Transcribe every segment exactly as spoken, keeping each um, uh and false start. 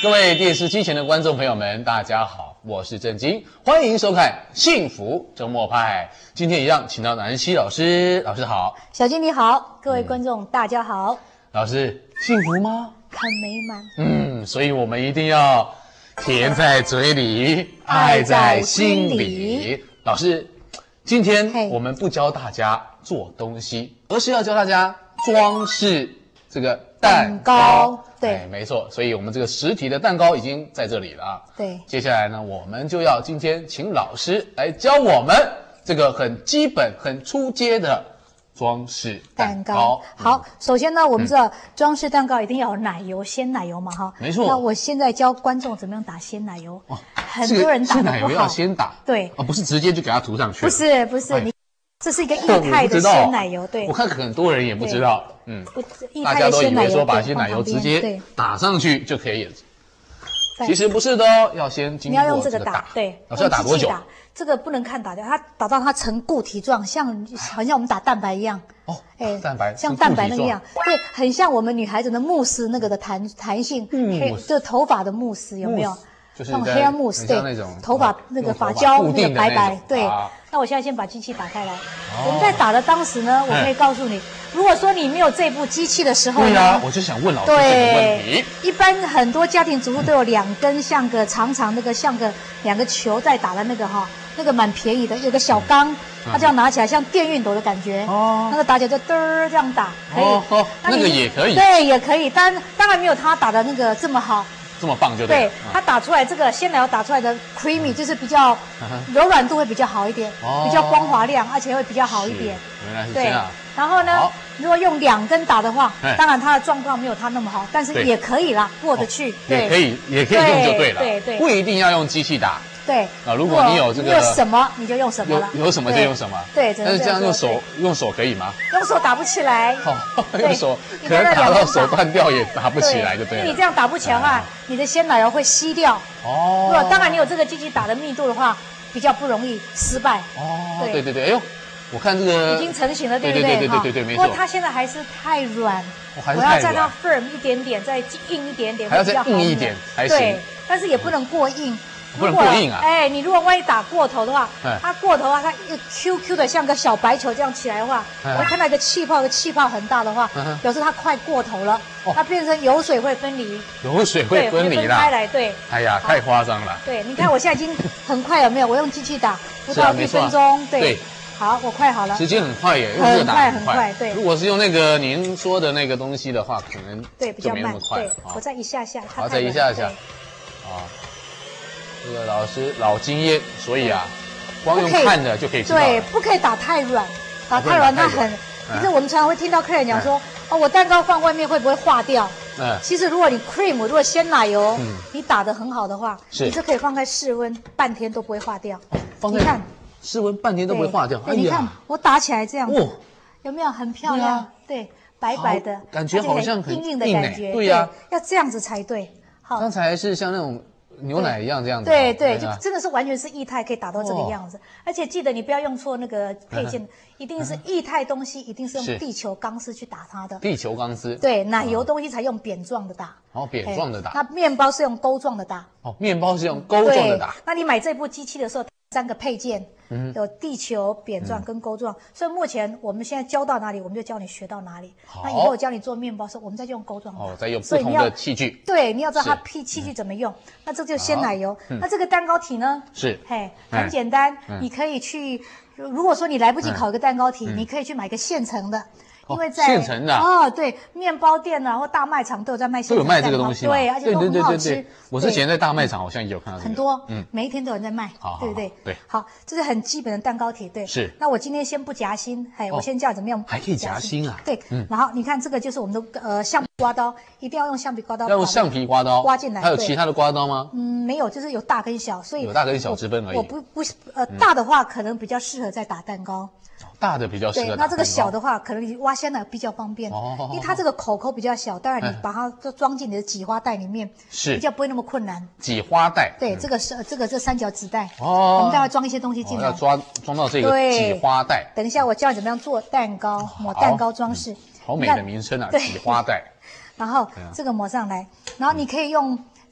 各位电视机前的观众朋友们，大家好，我是郑经，欢迎收看《幸福周末派》。今天一样，请到南希老师，老师好。 小金你好，各位观众、嗯、大家好。 老师，幸福吗？ 很美满。 嗯，所以我们一定要甜在嘴里，爱在心里。老师，今天我们不教大家做东西，而是要教大家装饰这个蛋糕。蛋糕对、哎，没错。所以我们这个实体的蛋糕已经在这里了啊。 对。 接下来呢，我们就要今天请老师来教我们这个很基本、很初阶的装饰蛋糕。蛋糕好，嗯、首先呢，我们知道、嗯、装饰蛋糕一定要有奶油，鲜奶油嘛，哈。 没错。 那我现在教观众怎么样打鲜奶油。哦，很多人打得不好。 鲜奶油要先打。 对。 哦，不是直接就给它涂上去。 不是，不是，哎、你这是一个液态的鲜奶油，对。 我看很多人也不知道，嗯，大家都以为说把鲜奶油直接打上去就可以了。其实不是的哦，要先经过这个打。你要用这个打， 对。 老师要打多久？ 这个不能看打掉，它打到它成固体状，像好像我们打蛋白一样。 哦，哎，蛋白像蛋白那个样，对，很像我们女孩子的慕斯那个的弹弹性，嗯，就头发的慕斯有没有？ 就是那种 hair mousse， 对，那种头发那个发胶那个白白，对。那我现在先把机器打开来，我们在打的当时呢，我可以告诉你，如果说你没有这部机器的时候呢， 对啊，我就想问老师这个问题。 一般很多家庭主妇都有两根像个长长那个像个两个球在打的那个哈，那个蛮便宜的，有个小缸，它这样拿起来像电熨斗的感觉，哦，那个打起来就嘚儿这样打，可以， 哦，那个也可以， 对，也可以，但当然没有他打的那个这么好。 这么棒就对了。 对，它打出来这个鲜奶油打出来的 creamy 就是比较柔软度会比较好一点，比较光滑亮，而且会比较好一点。 原来是这样。 然后呢，如果用两根打的话，当然它的状况没有它那么好，但是也可以啦，过得去。 也可以，也可以用就对了。 对对， 不一定要用机器打。 对啊，如果你有这个， 有什么你就用什么了， 有什么就用什么。 对， 但是这样用手用手可以吗？ 用手打不起来。 哦，用手可能打到手断掉也打不起来，就对了。 你这样打不起来的话，你的鲜奶油会稀掉。哦。如果当然你有这个机器打的密度的话，比较不容易失败。 哦，对对对，哎呦，我看这个已经成型了，对不对？对对对对对，没错。 不过它现在还是太软， 我要再让 firm 一点点，再硬一点点， 还要再硬一点才行。 对，但是也不能过硬。 不能过硬啊！ 哎，你如果万一打过头的话，它过头啊，它一 Q Q 的像个小白球这样起来的话，我看到一个气泡，个气泡很大的话，表示它快过头了，它变成油水会分离， 油水会分离啦， 开来，对。 哎呀，太夸张了。 对，你看我现在已经很快有没有？我用机器打不到一分钟，对。好，我快好了。 时间很快耶， 用这个打很快，对。 如果是用那个您说的那个东西的话，可能对比较慢， 对。 我再一下下， 好，再一下下，啊。这个老师老经验，所以啊，光用看的就可以知道。 对，不可以打太软，打太软它很。其实我们常常会听到客人讲说，哦，我蛋糕放外面会不会化掉？嗯。其实如果你 cream， 如果鲜奶油，你打得很好的话，你是可以放在室温半天都不会化掉。 放在室温半天都不会化掉。 哎呀，你看我打起来这样子，有没有很漂亮？对，白白的， 感觉好像很硬硬的感觉。 对呀， 要这样子才对。好， 刚才是像那种。牛奶一样这样子， 对对，就真的是完全是液态，可以打到这个样子。而且记得你不要用错那个配件，一定是液态东西，一定是用地球钢丝去打它的。 地球钢丝。 对，奶油东西才用扁状的打。 哦，扁状的打。 那面包是用钩状的打。 哦，面包是用钩状的打。 那你买这部机器的时候，三个配件。嗯，有地球、扁状跟钩状，所以目前我们现在教到哪里，我们就教你学到哪里。那以后我教你做面包时候，我们再用钩状。 哦，再用不同的器具。 对，你要知道它器器具怎么用。那这就是鲜奶油。那这个蛋糕体呢？ 是， 嘿，很简单，你可以去。如果说你来不及烤一个蛋糕体，你可以去买个现成的。因为在现成的哦，对，面包店啊或大卖场都有在卖现成的， 都有卖这个东西， 对，而且都很好吃。 我之前在大卖场好像也有看到很多，嗯，每一天都有人在卖，对不对？ 对， 好，这是很基本的蛋糕体，对。 是。 那我今天先不夹心，哎，我先教你怎么样， 还可以夹心啊？ 对，然后你看这个就是我们的呃橡皮刮刀，一定要用橡皮刮刀， 要用橡皮刮刀刮进来。 还有其他的刮刀吗？ 嗯，没有，就是有大跟小，所以有大跟小之分而已。 我不不呃大的话可能比较适合在打蛋糕。 大的比较适合打蛋糕。 对，那这个小的话，可能你挖鲜奶比较方便，哦，因为它这个口口比较小，当然你把它就装进你的挤花袋里面， 是比较不会那么困难。 挤花袋， 对，这个是这个这三角纸袋，哦，我们待会装一些东西进来， 要装装到这个挤花袋。 等一下我教你怎么样做蛋糕，抹蛋糕装饰， 好美的名称啊，挤花袋。 然后这个抹上来，然后你可以用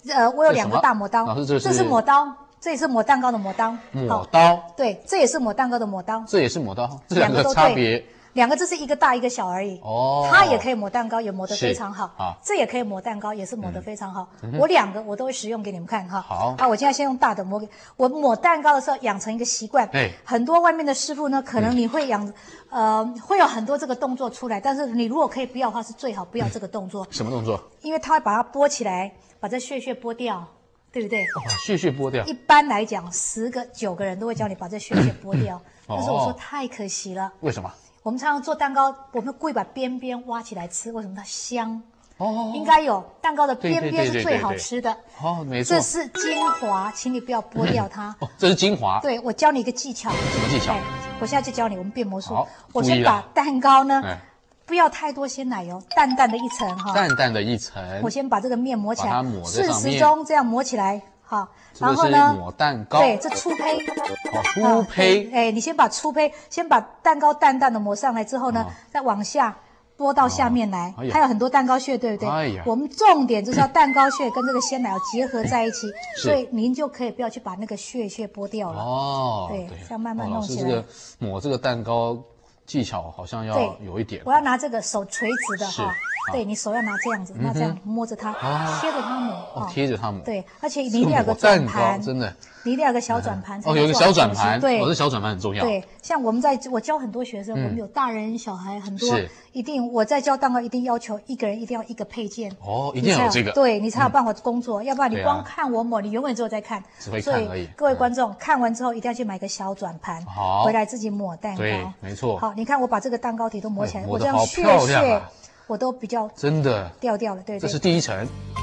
呃，我有两个大磨刀， 老师这是这是磨刀，这也是磨蛋糕的磨刀。 磨刀， 对，这也是磨蛋糕的磨刀， 这也是磨刀，这两个差别。 两个这是一个大一个小而已，哦，它也可以磨蛋糕，也磨得非常好啊。这也可以磨蛋糕，也是磨得非常好。嗯、我两个我都会使用给你们看哈。好，好，我现在先用大的磨给我磨蛋糕的时候养成一个习惯。对，很多外面的师傅呢，可能你会养，呃，会有很多这个动作出来，但是你如果可以不要的话，是最好不要这个动作。 什么动作？因为它会把它剥起来，把这屑屑剥掉。对不对？ 哦，屑屑剥掉。 一般来讲，十个九个人都会教你把这屑屑剥掉，但是我说太可惜了。 为什么？ 我们常常做蛋糕，我们故意把边边挖起来吃，为什么它香？哦，应该有蛋糕的边边是最好吃的。哦，没错，这是精华，请你不要剥掉它。 哦，这是精华。 对，我教你一个技巧。 什么技巧？ 我现在就教你，我们变魔术。我先把蛋糕呢，不要太多鲜奶油，淡淡的一层哈。 淡淡的一层。 我先把这个面磨起来， 把它抹在上面， 顺时钟这样磨起来。好， 然后呢？抹蛋糕。 对，这粗胚。 哦，粗胚。 哎，你先把粗胚，先把蛋糕淡淡的抹上来之后呢，再往下拨到下面来。它有很多蛋糕屑，对不对？哎呀。我们重点就是要蛋糕屑跟这个鲜奶油结合在一起，所以您就可以不要去把那个屑屑剥掉了。哦。对，这样慢慢弄起来。 这个抹这个蛋糕技巧好像要有一点。 我要拿这个手垂直的哈。对你手要拿这样子，那这样摸着它，贴着它抹， 哦，贴着它抹。 对，而且你一定要有个转盘， 真的， 你一定要有个小转盘。 哦，有个小转盘，对，哦，这小转盘很重要。 对，像我们在我教很多学生，我们有大人小孩很多，一定我在教蛋糕一定要求一个人一定要一个配件。 哦，一定要有这个， 对你才有办法工作，要不然你光看我抹，你永远只有在看， 只会看而已。 各位观众看完之后一定要去买个小转盘，好，回来自己抹蛋糕。 对，没错。 好，你看我把这个蛋糕体都抹起来，我这样屑屑。我都比较真的掉掉了，对对， 这是第一层。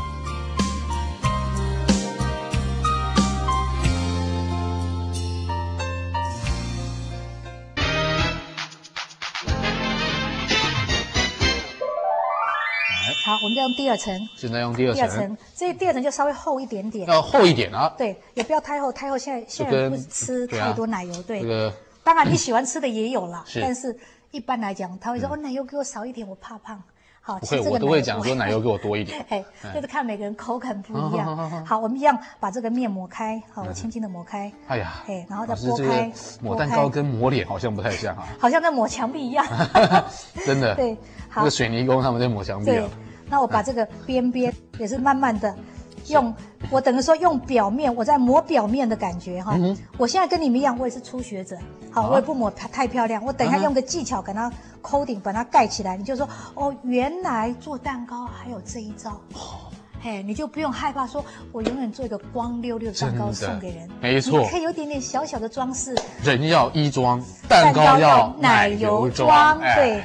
好，我们再用第二层。 现在用第二层。第二层， 这第二层就稍微厚一点点。 要厚一点啊。 对，也不要太厚，太厚现在现在不吃太多奶油，对。这个当然你喜欢吃的也有啦，但是一般来讲，他会说哦，奶油给我少一点，我怕胖。好， 不会，我都会讲说奶油给我多一点。 哎，就是看每个人口感不一样。好，我们一样把这个面抹开。好，我轻轻的抹开。哎呀，哎，然后再拨开。 抹蛋糕跟抹脸好像不太像啊。 好像在抹墙壁一样。 真的。 对， 好。那个水泥工他们在抹墙壁啊。 对，那我把这个边边也是慢慢的用，我等于说用表面，我在抹表面的感觉哈。我现在跟你们一样，我也是初学者。好，我也不抹太漂亮，我等一下用个技巧给它coating，把它盖起来。你就说哦，原来做蛋糕还有这一招，嘿，你就不用害怕说，我永远做一个光溜溜的蛋糕送给人。 没错， 你可以有点点小小的装饰。 人要衣装，蛋糕要奶油装。对。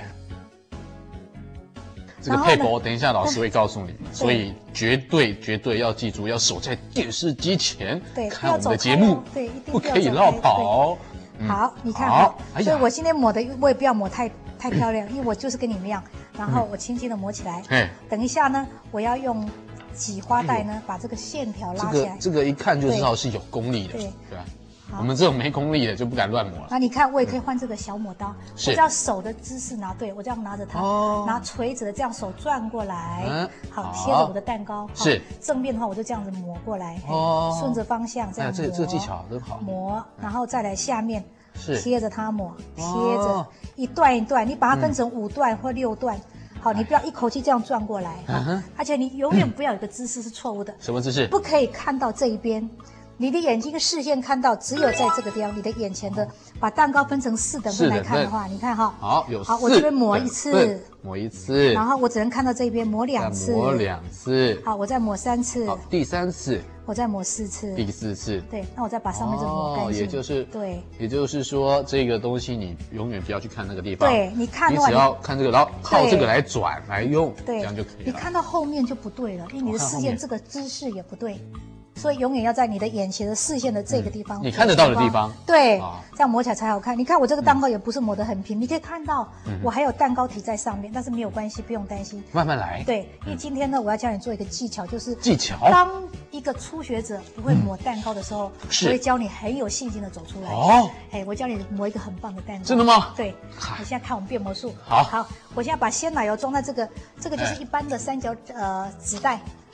这个配合，等一下老师会告诉你，所以绝对绝对要记住，要守在电视机前看我们的节目， 对， 不可以绕跑。 好，你看哈，所以我今天抹的我也不要抹太太漂亮，因为我就是跟你们一样，然后我轻轻的抹起来。哎，等一下呢，我要用挤花带呢，把这个线条拉起来。 这个一看就知道是有功力的，对对吧？我们这种没功力的就不敢乱抹了。 那你看，我也可以换这个小抹刀，我这样手的姿势拿对，我这样拿着它，拿垂直的这样手转过来，好贴着我的蛋糕。是正面的话，我就这样子抹过来，顺着方向这样抹。 这这个技巧真好。 抹，然后再来下面贴着它抹，贴着一段一段，你把它分成五段或六段。好，你不要一口气这样转过来，而且你永远不要有个姿势是错误的。 什么姿势？ 不可以看到这一边。你的眼睛视线看到，只有在这个地方，你的眼前的，把蛋糕分成四等份来看的话，你看哈， 好有好，我这边抹一次， 抹一次， 然后我只能看到这边，抹两次， 抹两次， 好，我再抹三次， 好，第三次， 我再抹四次， 第四次， 对，那我再把上面这抹干净， 也就是对， 也就是说这个东西你永远不要去看那个地方， 对，你看， 你只要看这个，然后靠这个来转来用，对，这样就可以了。 你看到后面就不对了，因为你的视线这个姿势也不对。所以永远要在你的眼前的视线的这个地方， 你看得到的地方， 对，这样抹起来才好看。你看我这个蛋糕也不是抹得很平，你可以看到我还有蛋糕体在上面，但是没有关系，不用担心， 慢慢来。 对，因为今天呢，我要教你做一个技巧，就是技巧。 当一个初学者不会抹蛋糕的时候，我会教你很有信心的走出来。哦，哎，我教你磨一个很棒的蛋糕。 真的吗？ 对，你现在看我们变魔术。 好， 好，我现在把鲜奶油装在这个，这个就是一般的三角呃纸袋。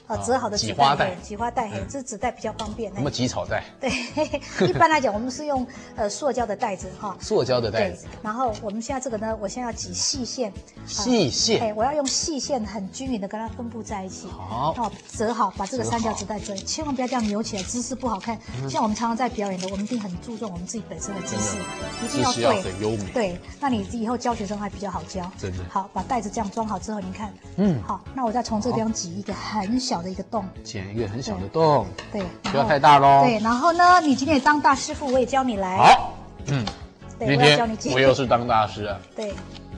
呃折好的挤花袋， 挤花袋，嘿，这纸袋比较方便。 什么挤草袋？ 对，一般来讲我们是用呃塑胶的袋子哈。 塑胶的袋子。 然后我们现在这个呢，我现在要挤细线。 细线。 哎，我要用细线很均匀的跟它分布在一起。 好。 哦，折好，把这个三角纸袋折，千万不要这样扭起来，姿势不好看。像我们常常在表演的，我们一定很注重我们自己本身的姿势，一定要对， 很优美。 对，那你以后教学生还比较好教。 真的。 好，把袋子这样装好之后，你看，嗯，好，那我再从这个地方挤一个很小的一个洞， 剪一个很小的洞， 对， 不要太大咯。 对，然后呢，你今天也当大师傅，我也教你来。 好，嗯，今天我又是当大师啊。 对。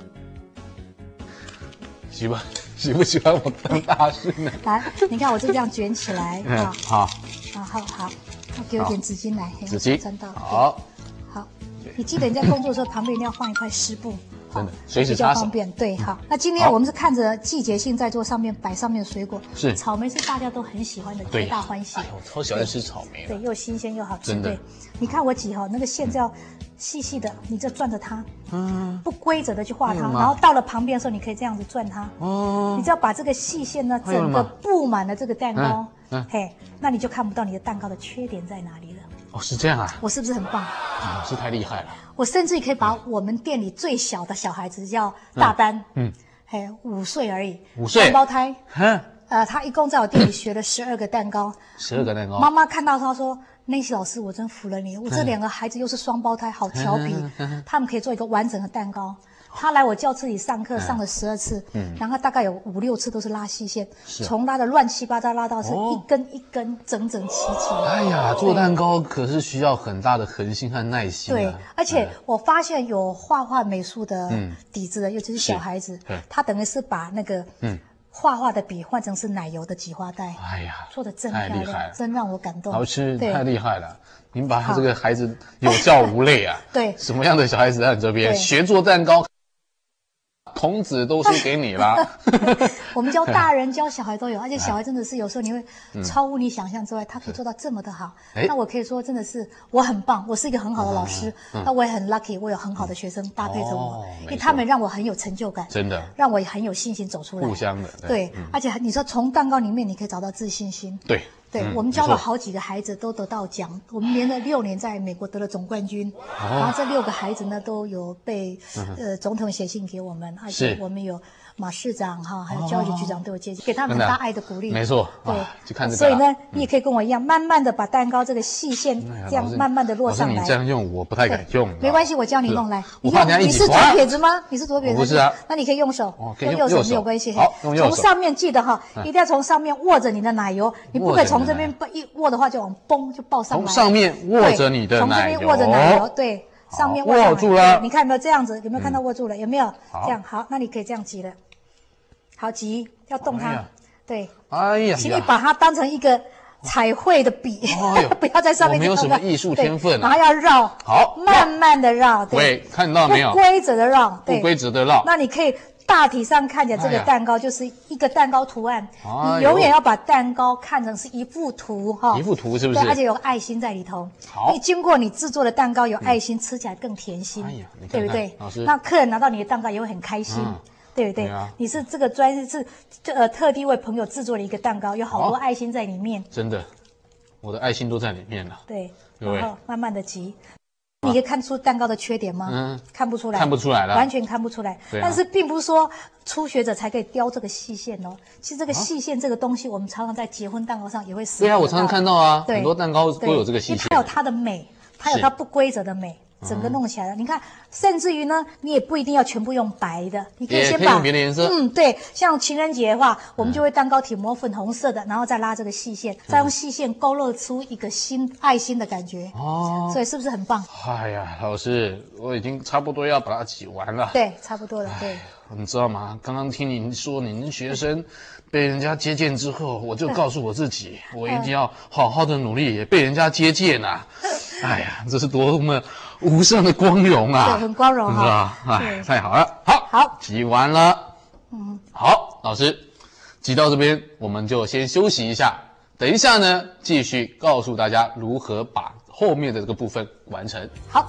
喜欢喜不喜欢我当大师呢？ 来，你看我就这样卷起来啊。 好。 啊，好好，给我点纸巾来， 纸巾沾到。 好。 好，你记得你在工作的时候旁边一定要放一块湿布。 真的，随时擦手。 比较方便。对，好。那今天我们是看着季节性在做上面摆上面的水果。 是。 草莓是大家都很喜欢的，皆大欢喜。 哎，我超喜欢吃草莓。 对，又新鲜又好吃。 真的。 你看我挤哈，那个线是要细细的，你就转着它，嗯，不规则的去画它，然后到了旁边的时候，你可以这样子转它。哦。你只要把这个细线呢，整个布满了这个蛋糕，嘿，那你就看不到你的蛋糕的缺点在哪里了。 哦，是这样啊。 我是不是很棒？ 老师太厉害了。 我甚至可以把我们店里最小的小孩子叫大丹，嗯，嘿，五岁而已， 五岁， 双胞胎，嗯，呃，他一共在我店里学了十二个蛋糕， 十二个蛋糕。 妈妈看到他说：“Nancy老师，我真服了你，我这两个孩子又是双胞胎，好调皮，他们可以做一个完整的蛋糕。”他来我教室里上课，上了十二次，嗯，然后大概有五六次都是拉细线，从拉的乱七八糟拉到是一根一根整整齐齐。 哎呀，做蛋糕可是需要很大的恒心和耐心。 对，而且我发现有画画美术的底子的，尤其是小孩子，他等于是把那个嗯画画的笔换成是奶油的挤花袋。哎呀，做的真漂亮，真让我感动。 老师太厉害了。您把他这个孩子有教无类啊！ 对， 什么样的小孩子在你这边学做蛋糕？童子都输给你了。 我们教大人教小孩都有，而且小孩真的是有时候你会超乎你想象之外，他可以做到这么的好。那我可以说真的是我很棒，我是一个很好的老师。那我也很 lucky， 我有很好的学生搭配着我，因为他们让我很有成就感， 真的让我很有信心走出来。 互相的， 对，而且你说从蛋糕里面你可以找到自信心。 对。 对，我们教了好几个孩子都得到奖，我们连了六年在美国得了总冠军，然后这六个孩子呢都有被呃总统写信给我们，而且我们有马市长哈，还有教育局局长都有接见，给他们很大爱的鼓励。 没错， 对， 就看这个。 所以呢，你也可以跟我一样，慢慢的把蛋糕这个细线这样慢慢的落上来。 你这样用我不太敢用。 没关系，我教你弄来。 我怕人家一起你是左撇子吗？你是左撇子？ 不是啊。 那你可以用手， 用右手没有关系。 好，用右手。 从上面记得哈，一定要从上面握着你的奶油，你不可以从这边一握的话就往崩就爆上来。 从上面握着你的奶油。 从这边握着奶油，对，上面握住了。 你看有没有这样子？有没有看到握住了？有没有？这样好，那你可以这样挤了。好挤，要动它，对。 哎呀， 请你把它当成一个彩绘的笔，不要在上面。 我没有什么艺术天分， 然后要绕， 好， 慢慢的绕， 对，看到没有？ 不规则的绕， 不规则的绕。 那你可以大体上看起来这个蛋糕就是一个蛋糕图案，你永远要把蛋糕看成是一幅图哈， 一幅图是不是？ 对，而且有爱心在里头。好，你经过你制作的蛋糕有爱心，吃起来更甜心，对不对？ 老师， 那客人拿到你的蛋糕也会很开心。对不对？啊、你是这个专是呃特地为朋友制作的一个蛋糕，有好多爱心在里面。 真的，我的爱心都在里面了。 对，然后慢慢的挤，你可以看出蛋糕的缺点吗？嗯，看不出来， 看不出来了， 完全看不出来。但是并不是说初学者才可以雕这个细线哦。其实这个细线这个东西，我们常常在结婚蛋糕上也会使用。 对啊，我常常看到啊，很多蛋糕都有这个细线。 它有它的美，它有它不规则的美。整个弄起来了，你看，甚至于呢，你也不一定要全部用白的，你可以先把用别的颜色。 嗯，对，像情人节的话，我们就会蛋糕体磨粉红色的，然后再拉这个细线，再用细线勾勒出一个心爱心的感觉。哦，所以是不是很棒？ 哎呀，老师，我已经差不多要把它挤完了。 对，差不多了。对， 你知道吗？刚刚听您说您学生被人家接见之后，我就告诉我自己，我一定要好好的努力，也被人家接见啊！哎呀，这是多么无上的光荣啊！ 对，很光荣哈。 哎，太好了，好， 好， 挤完了。嗯，好，老师，挤到这边我们就先休息一下，等一下呢，继续告诉大家如何把后面的这个部分完成。 好。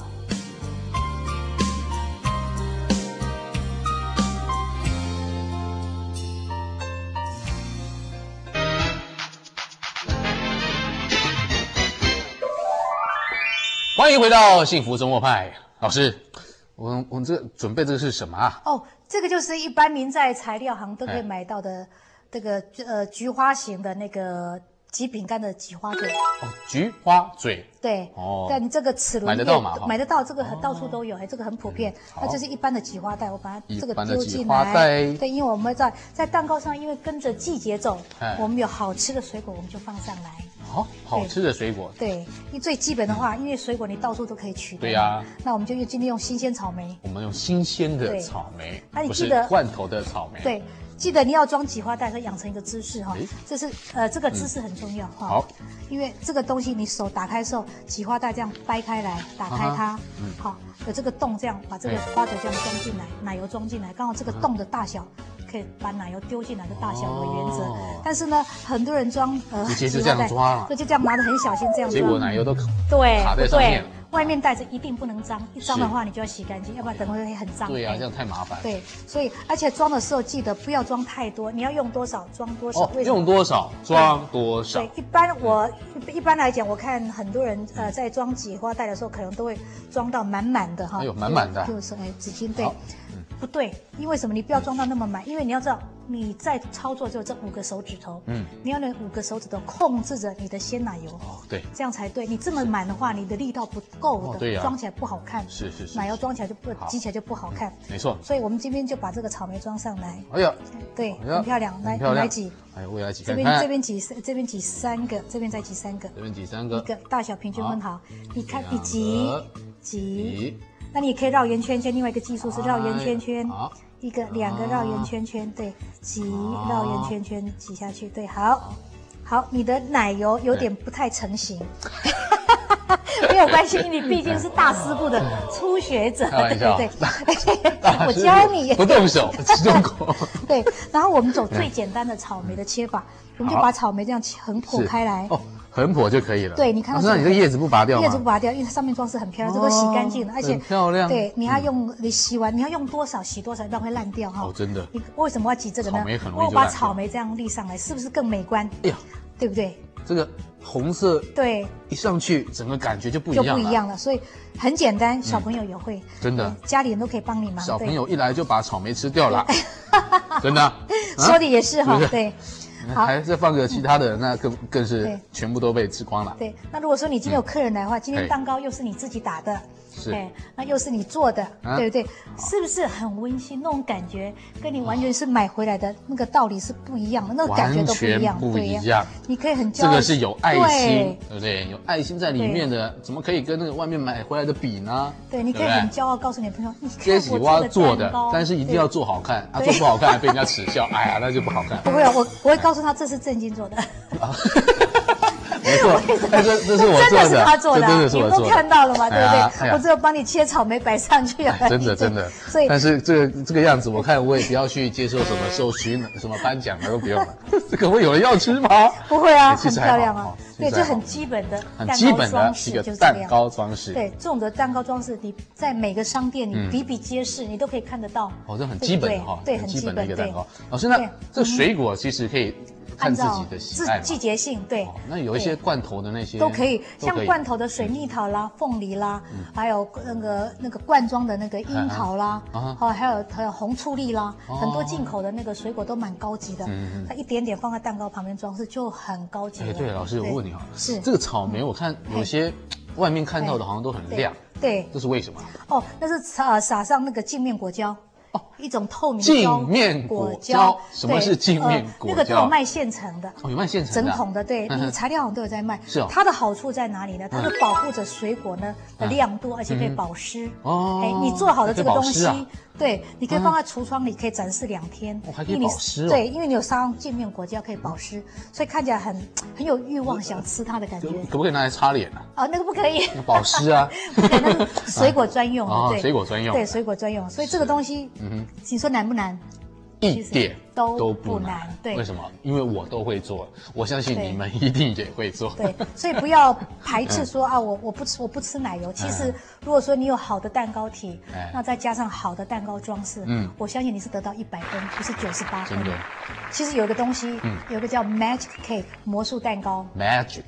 欢迎回到幸福周末派，老师，我们我们这个准备这个是什么啊？ 哦，这个就是一般您在材料行都可以买到的这个呃菊花型的那个挤饼干的挤花嘴。 哦，菊花嘴。 对，哦，但这个齿轮买得到吗？ 买得到，这个很到处都有，哎，这个很普遍。它就是一般的挤花袋，我把它这个丢进来。 对，因为我们在在蛋糕上，因为跟着季节走，我们有好吃的水果，我们就放上来。 好，好吃的水果。 对，因为最基本的话，因为水果你到处都可以取得。 对呀。 那我们就用今天用新鲜草莓。 我们用新鲜的草莓， 那你记得罐头的草莓。 对。记得你要装挤花袋，要养成一个姿势哈，这是呃这个姿势很重要哈。 好， 因为这个东西你手打开的时候，挤花袋这样掰开来，打开它，嗯，好，有这个洞这样把这个花嘴这样装进来，奶油装进来，刚好这个洞的大小可以把奶油丢进来的大小为原则。但是呢，很多人装呃直接就这样抓了， 就就这样拿得很小心这样装， 结果奶油都对卡在上面。 外面袋子一定不能脏，一脏的话你就要洗干净，要不然等会会很脏。 对呀，这样太麻烦。 对，所以而且装的时候记得不要装太多，你要用多少装多少。 哦，用多少装多少。 对，一般我一般来讲，我看很多人呃在装挤花袋的时候，可能都会装到满满的哈。 哎呦，满满的。 就是哎，纸巾对。不对，因为什么？你不要装到那么满，因为你要知道你在操作就这五个手指头，嗯，你要那五个手指头控制着你的鲜奶油， 哦，对， 这样才对。你这么满的话，你的力道不够的， 对呀， 装起来不好看， 是是是， 奶油装起来就不挤起来就不好看， 没错。 所以我们今天就把这个草莓装上来。 哎呀， 对，很漂亮，来来挤， 哎，我也来挤， 这边这边挤这边挤三个，这边再挤三个， 这边挤三个， 一个大小平均分好，你看你挤挤。那你也可以绕圆圈圈，另外一个技术是绕圆圈圈，一个两个绕圆圈圈，对，挤绕圆圈圈挤下去，对，好，好，你的奶油有点不太成型，没有关系，你毕竟是大师傅的初学者， 对对对，我教你， 不动手，只动口， 对，然后我们走最简单的草莓的切法，我们就把草莓这样横剖开来。 横剖就可以了。 对，你看到。 那你这个叶子不拔掉吗？ 叶子不拔掉，因为它上面装饰很漂亮，这都洗干净了，而且很漂亮。 对，你要用你洗完，你要用多少洗多少，不然会烂掉哈。 哦，真的。 你为什么要挤这个呢？ 草莓很容易就烂掉。 我把草莓这样立上来，是不是更美观？哎呀，对不对？ 这个红色， 对， 一上去整个感觉就不一样了。 就不一样了，所以很简单，小朋友也会。 真的。 家里人都可以帮你忙。 小朋友一来就把草莓吃掉了，真的。 说的也是哈，对。 还再放个其他的，那更更是全部都被吃光了。 对，那如果说你今天有客人来的话，今天蛋糕又是你自己打的， 是， 那又是你做的，对不对？是不是很温馨？那种感觉跟你完全是买回来的那个道理是不一样的，那个感觉都不一样， 不一样。 你可以很骄傲， 这个是有爱心，对不对？有爱心在里面的，怎么可以跟那个外面买回来的比呢？ 对，你可以很骄傲告诉你的朋友，你这是我做的，但是一定要做好看，啊，做不好看被人家耻笑，哎呀，那就不好看。 不会，我我会告诉他这是正经做的。 没错，这这是我做的， 真的是他做的， 真的是我做的， 你不看到了吗？对不对？我只有帮你切草莓摆上去而已。 真的真的， 所以但是这个这个样子，我看我也不要去接受什么授勋、什么颁奖的都不用了。这个会有人要吃吗？ 不会啊，很漂亮啊。对，这很基本的很基本的一个蛋糕装饰。 对，这种的蛋糕装饰，你在每个商店你比比皆是，你都可以看得到。 哦，这很基本的哈， 对，很基本的一个蛋糕。老师，那这水果其实可以。看自己的喜爱， 季节性对。 那有一些罐头的那些都可以，像罐头的水蜜桃啦、凤梨啦，还有那个那个罐装的那个樱桃啦，哦，还有还有红醋栗啦，很多进口的那个水果都蛮高级的。它一点点放在蛋糕旁边装饰就很高级了。 哎，对，老师，我问你哈， 是这个草莓，我看有些外面看到的好像都很亮， 对， 这是为什么？ 哦，那是撒撒上那个镜面果胶。哦，一种透明镜面果胶，什么是镜面果胶？ 那个都有卖现成的， 哦，有卖现成的，整桶的，对，你材料行都有在卖。 是哦， 它的好处在哪里呢？它是保护着水果呢的亮度，而且可以保湿。哦，哎，你做好的这个东西，对，你可以放在橱窗里，可以展示两天。 哦，还可以保湿哦。 对，因为你有撒上镜面果胶可以保湿，所以看起来很很有欲望想吃它的感觉。 可不可以拿来擦脸啊？ 哦，那个不可以。 保湿啊， 对，那是水果专用的，对， 水果专用， 对，水果专用。所以这个东西，嗯哼，你说难不难？ 一点都都不难， 对， 为什么？因为我都会做，我相信你们一定也会做。 对，所以不要排斥说啊，我我不吃我不吃奶油。其实如果说你有好的蛋糕体，那再加上好的蛋糕装饰，嗯，我相信你是得到一百分，不是九十八分。 真的。 其实有一个东西，有一个叫 Magic Cake 魔术蛋糕。 Magic。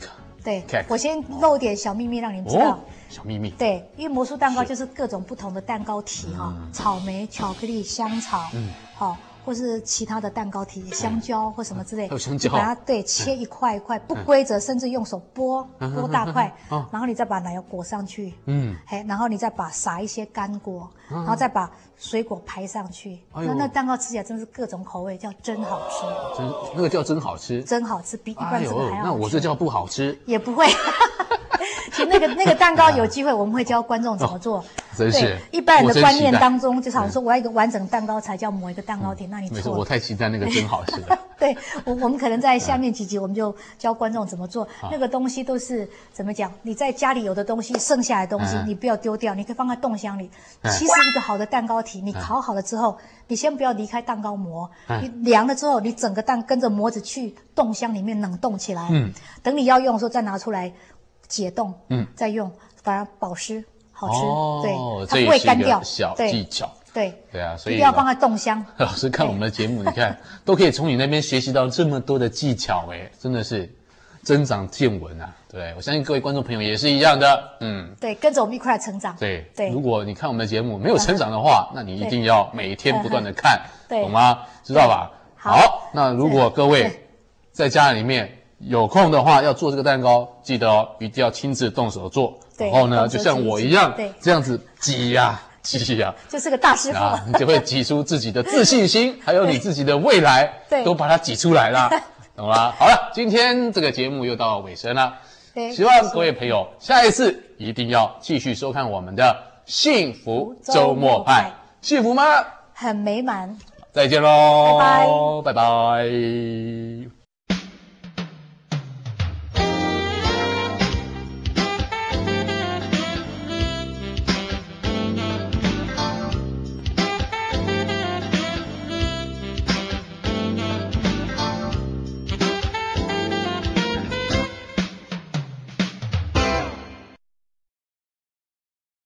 对，我先露点小秘密让你们知道。 小秘密。 对，因为魔术蛋糕就是各种不同的蛋糕体哈，草莓、巧克力、香草，嗯，好。或是其他的蛋糕体，香蕉或什么之类， 还有香蕉， 把它对切一块一块，不规则，甚至用手剥剥大块，然后你再把奶油裹上去，嗯，嘿，然后你再把撒一些干果，然后再把水果排上去，那那蛋糕吃起来真是各种口味，叫真好吃。 真那个叫真好吃， 真好吃，比一般这个还要好吃。 那我这叫不好吃， 也不会。其实那个那个蛋糕有机会我们会教观众怎么做。 真是一般人的观念当中，就是好像说我要一个完整蛋糕才叫某一个蛋糕体，那你错了。 没错，我太期待那个真好吃了。 对，我我们可能在下面几集我们就教观众怎么做。那个东西都是怎么讲？你在家里有的东西，剩下来的东西你不要丢掉，你可以放在冻箱里。其实一个好的蛋糕体，你烤好了之后，你先不要离开蛋糕模，你凉了之后，你整个蛋跟着模子去冻箱里面冷冻起来。嗯，等你要用的时候再拿出来解冻，嗯，再用，反而保湿。好吃，哦、对，它不会干掉。 小技巧， 对对啊，所以一定要放在冻箱。 老师看我们的节目，你看都可以从你那边学习到这么多的技巧，哎，真的是增长见闻啊！对，我相信各位观众朋友也是一样的，嗯， 对，跟着我们一块成长。 对对，如果你看我们的节目没有成长的话，那你一定要每天不断的看，懂吗？知道吧？好，那如果各位在家里面有空的话，要做这个蛋糕，记得哦，一定要亲自动手做。然后呢，就像我一样，这样子挤呀挤呀， 就是个大师傅啊， 你就会挤出自己的自信心，还有你自己的未来，都把它挤出来了，懂吗？好了，今天这个节目又到尾声了，希望各位朋友下一次一定要继续收看我们的幸福周末派，幸福吗？ 很美满。 再见喽， 拜拜， 拜拜。